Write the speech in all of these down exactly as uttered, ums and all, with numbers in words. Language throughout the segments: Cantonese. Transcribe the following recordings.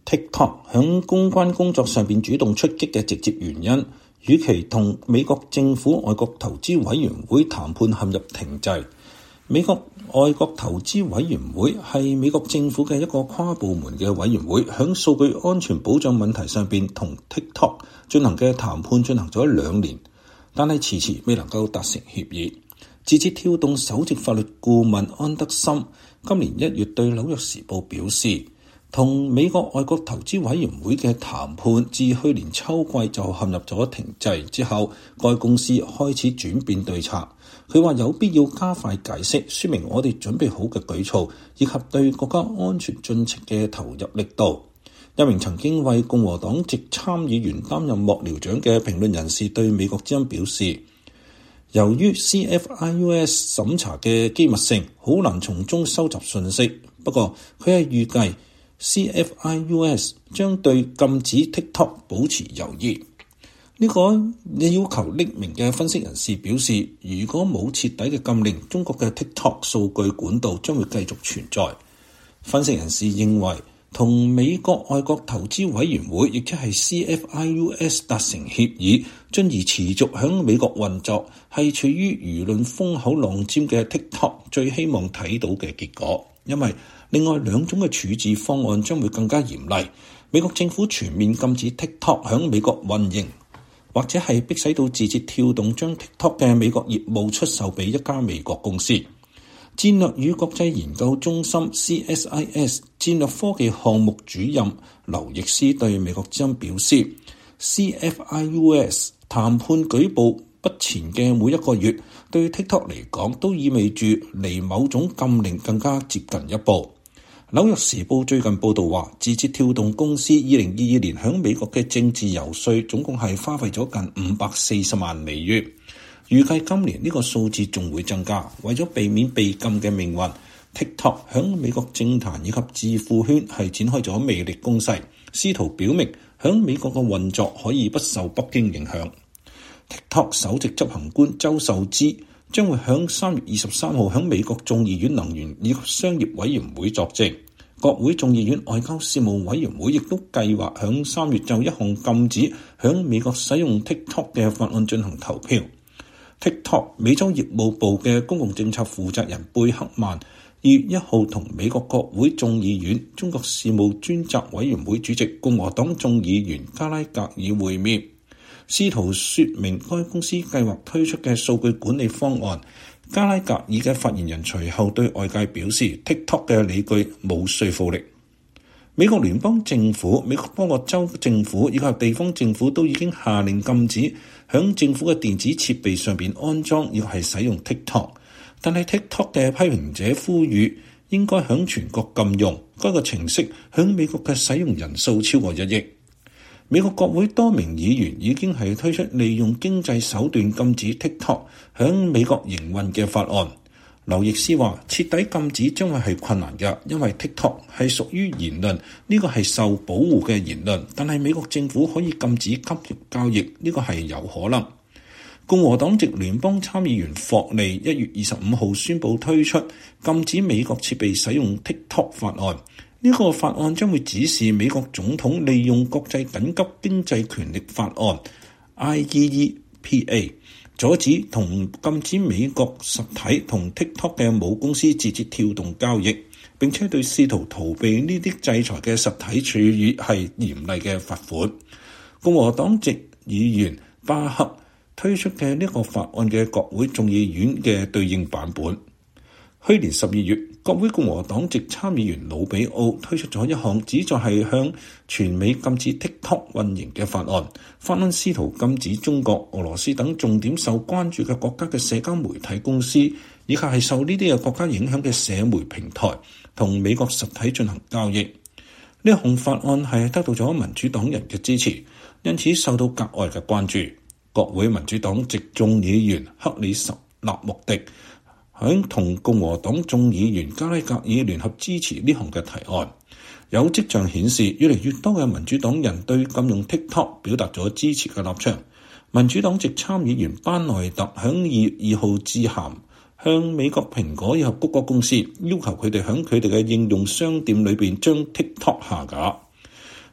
TikTok 響公關工作上邊主動出擊嘅直接原因，與其同美國政府外國投資委員會談判陷入停滯。美國外國投資委員會係美國政府嘅一個跨部門嘅委員會，響數據安全保障問題上邊同 TikTok 進行嘅談判進行咗兩年，但係遲遲未能夠達成協議。字節跳動首席法律顧問安德森今年一月對紐約時報表示，同美國外國投資委員會嘅談判自去年秋季就陷入咗停滯，之後該公司開始轉變對策。佢話有必要加快解釋，說明我哋準備好嘅舉措，以及對國家安全進程嘅投入力度。一名曾經為共和黨籍參議員擔任幕僚長嘅評論人士對美國之音表示，由於 C F I U S 審查嘅機密性，好難從中收集信息。不過佢係預計 C F I U S 將對禁止 TikTok 保持猶豫。呢、這個要求匿名嘅分析人士表示，如果冇徹底嘅禁令，中國嘅 TikTok 數據管道將會繼續存在。分析人士認為，同美國外國投資委員會，亦即係 C F I U S 達成協議，進而持續響美國運作，係處於輿論風口浪尖嘅 TikTok 最希望睇到嘅結果。因為另外兩種嘅處置方案將會更加嚴厲，美國政府全面禁止 TikTok 響美國運營，或者係迫使到字節跳動將 TikTok 嘅美國業務出售俾一家美國公司。戰略與國際研究中心 C S I S 戰略科技項目主任劉易斯對美國之音表示， C F I U S 談判舉步不前嘅每一個月，對 TikTok 嚟講都意味住離某種禁令更加接近一步。紐約時報最近報道話，字節跳動公司二零二二年響美國嘅政治遊說總共係花費咗近五百四十萬美元。預計今年呢個數字仲會增加。為咗避免被禁嘅命運， TikTok 響美國政壇以及智庫圈係展開咗魅力攻勢，試圖表明響美國嘅運作可以不受北京影響。TikTok 首席執行官周受資將會響三月二十三號響美國眾議院能源以及商業委員會作證。國會眾議院外交事務委員會亦都計劃響三月就一項禁止響美國使用 TikTok 嘅法案進行投票。TikTok 美洲業務部嘅公共政策負責人貝克曼二月一號同美國國會眾議院中國事務專責委員會主席共和黨眾議員加拉格爾會面，試圖說明該公司計劃推出嘅數據管理方案。加拉格爾嘅發言人隨後對外界表示， TikTok 嘅理據冇說服力。美國聯邦政府、美國多個州政府以及地方政府都已經下令禁止響政府嘅電子設備上邊安裝，亦係使用 TikTok。但係 TikTok 嘅批評者呼籲應該響全國禁用該個程式，響美國嘅使用人數超過一億。美國國會多名議員已經係推出利用經濟手段禁止 TikTok 響美國營運嘅法案。劉易斯話，徹底禁止將會係困難嘅，因為 TikTok 係屬於言論，呢個係受保護嘅言論。但係美國政府可以禁止金融交易，呢個係有可能。共和黨籍聯邦參議員霍利一月二十五號宣布推出禁止美國設備使用 TikTok 法案。呢個法案將會指示美國總統利用國際緊急經濟權力法案 I E E P A 阻止同禁止美國實體同 TikTok 嘅母公司字節跳動交易，並且對試圖逃避呢啲制裁嘅實體處以係嚴厲嘅罰款。共和黨籍議員巴克推出嘅呢個法案嘅國會眾議院嘅對應版本。去年十二月，國會共和黨籍參議員魯比奧推出咗一項旨在係向全美禁止 TikTok 運營嘅法案。法案試圖禁止中國、俄羅斯等重點受關注嘅國家嘅社交媒體公司，以及係受呢啲嘅國家影響嘅社媒平台，同美國實體進行交易。呢項法案係得到咗民主黨人嘅支持，因此受到格外嘅關注。國會民主黨籍眾議員克里什納穆迪響同共和黨眾議員加拉格爾聯合支持呢項嘅提案。有跡象顯示，越嚟越多嘅民主黨人對禁用 TikTok 表達咗支持嘅立場。民主黨籍參議員班內特響二月二號致函向美國蘋果以及谷歌公司，要求佢哋響佢哋嘅應用商店裏邊將 TikTok 下架。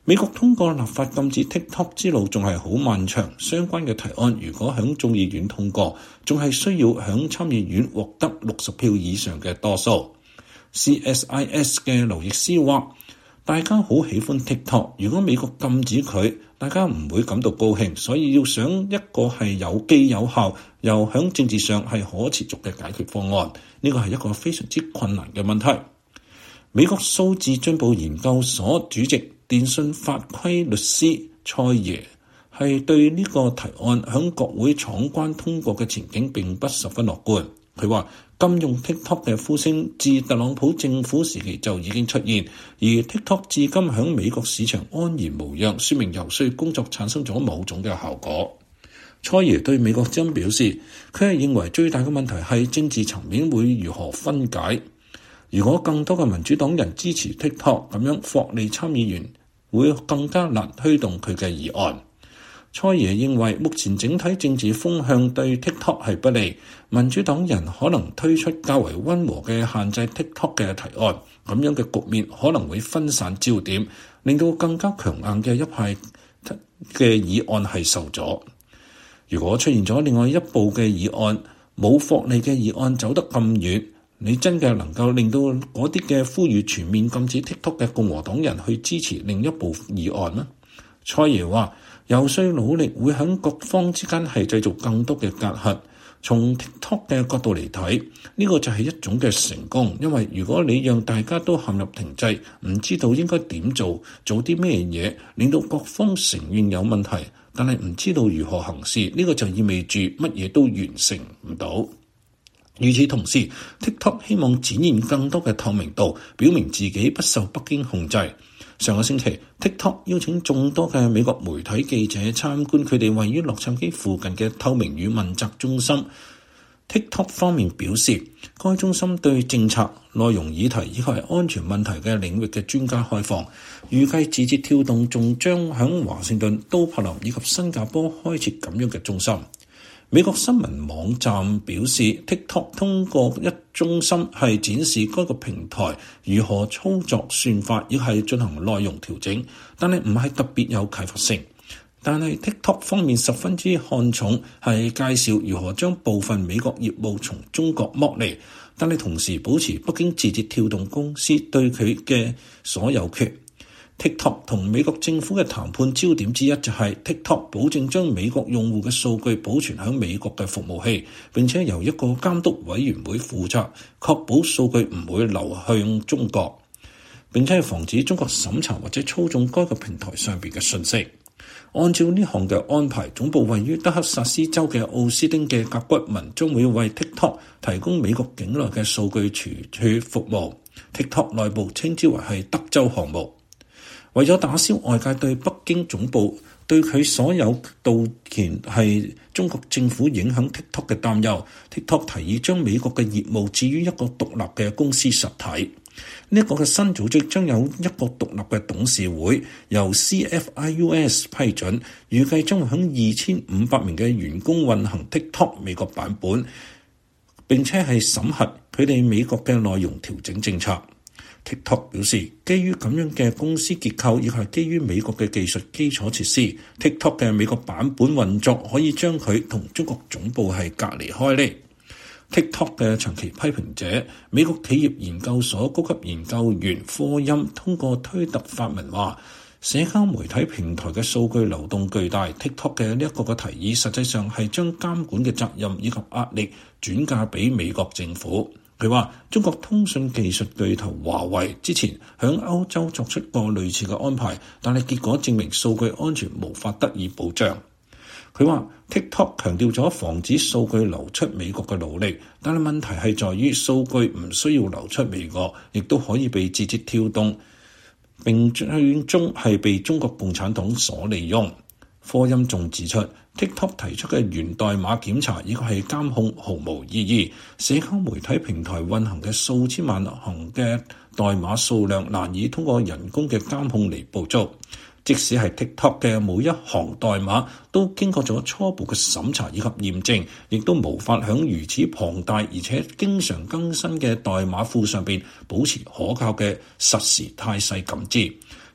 美國通過立法禁止 TikTok 之路仲係好漫長，相關嘅提案如果響眾議院通過，仲係需要響參議院獲得六十票以上嘅多數。C S I S 嘅劉易斯話：大家好喜歡 TikTok， 如果美國禁止佢，大家唔會感到高興，所以要想一個係有既有效又響政治上係可持續嘅解決方案，呢個係一個非常之困難嘅問題。美國數字進步研究所主席電訊法規律師蔡耶係對呢個提案響國會闖關通過嘅前景並不十分樂觀。佢話禁用 TikTok 嘅呼聲自特朗普政府時期就已經出現，而 TikTok 至今響美國市場安然無恙，說明遊說工作產生咗某種嘅效果。蔡耶對美國之音表示，佢係認為最大嘅問題係政治層面會如何分解。如果更多嘅民主黨人支持 TikTok， 咁樣霍利參議員會更加難推動佢嘅議案。蔡耶認為目前整體政治風向對 TikTok 係不利，民主黨人可能推出較為溫和嘅限制 TikTok 嘅提案，咁樣嘅局面可能會分散焦點，令到更加強硬嘅一派嘅議案係受阻。如果出現咗另外一部嘅議案，冇霍利嘅議案走得咁遠，你真嘅能夠令到嗰啲嘅呼籲全面禁止 TikTok 嘅共和黨人去支持另一部議案嗎？蔡耶話，遊說努力會喺各方之間係製造更多嘅隔閡。從 TikTok 嘅角度嚟睇，呢個就係一種嘅成功，因為如果你讓大家都陷入停滯，唔知道應該點做，做啲咩嘢，令到各方承認有問題，但係唔知道如何行事，呢個就意味住乜嘢都完成唔到。與此同時 ，TikTok 希望展現更多嘅透明度，表明自己不受北京控制。上個星期 ，TikTok 邀請眾多嘅美國媒體記者參觀佢哋位於洛杉磯附近嘅透明與問責中心。TikTok 方面表示，該中心對政策、內容議題以及安全問題嘅領域嘅專家開放。預計字節跳動仲將響華盛頓、都柏林以及新加坡開設咁樣嘅中心。美國新聞網站表示 ，TikTok 通過一中心係展示該個平台如何操作算法，亦係進行內容調整，但係唔係特別有啟發性。但係 TikTok 方面十分之看重係介紹如何將部分美國業務從中國剝離，但係同時保持北京字節跳動公司對佢嘅所有權。TikTok 同美國政府嘅談判焦點之一就係 TikTok 保證將美國用戶嘅數據保存喺美國嘅服務器，並且由一個監督委員會負責，確保數據唔會流向中國，並且係防止中國審查或者操縱該個平台上邊嘅信息。按照呢項嘅安排，總部位於德克薩斯州嘅奧斯汀嘅甲骨文將會為 TikTok 提供美國境內嘅數據儲存服務。TikTok 內部稱之為係德州項目。為咗打消外界對北京總部對佢所有盜權係中國政府影響 TikTok 嘅擔憂， TikTok 提議將美國嘅業務置於一個獨立嘅公司實體。呢、這、一個嘅新組織將有一個獨立嘅董事會，由 C F I U S 批准，預計將會響二千五百名嘅員工運行 TikTok 美國版本，並且係審核佢哋美國嘅內容調整政策。TikTok 表示，基於咁樣嘅公司結構，亦係基於美國嘅技術基礎設施 ，TikTok 嘅美國版本運作可以將佢同中國總部係隔離開嚟。TikTok 嘅長期批評者，美國企業研究所高級研究員科欽通過推特發文話，社交媒體平台嘅數據流動巨大 ，TikTok 嘅呢一個嘅提議，實際上係將監管嘅責任以及壓力轉嫁俾美國政府。佢話：中國通訊技術巨頭華為之前響歐洲作出過類似嘅安排，但係結果證明數據安全無法得以保障。佢話 TikTok 強調咗防止數據流出美國嘅努力，但係問題係在於數據唔需要流出美國，亦都可以被字節跳動，並最終係被中國共產黨所利用。科欽仲指出 ，TikTok 提出嘅源代碼檢查以及係監控毫無意義。社交媒體平台運行嘅數千萬行嘅代碼數量難以通過人工嘅監控嚟捕捉。即使係 TikTok 嘅每一行代碼都經過咗初步嘅審查以及驗證，亦都無法響如此龐大而且經常更新嘅代碼庫上邊保持可靠嘅實時態勢感知。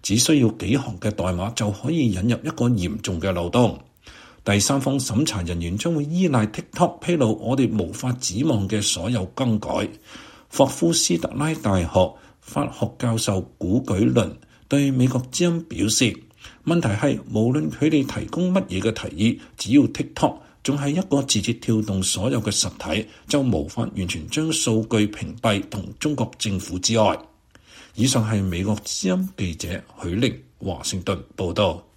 只需要幾行嘅代碼就可以引入一個嚴重嘅漏洞。第三方審查人員將會依賴 TikTok 披露我哋無法指望嘅所有更改。霍夫斯特拉大學法學教授古舉倫對美國之音表示，問題係無論佢哋提供乜嘢嘅提議，只要 TikTok 仲係一個字節跳動所有嘅實體，就無法完全將數據屏蔽同中國政府之外。以上係美國之音記者許玲華盛頓報道。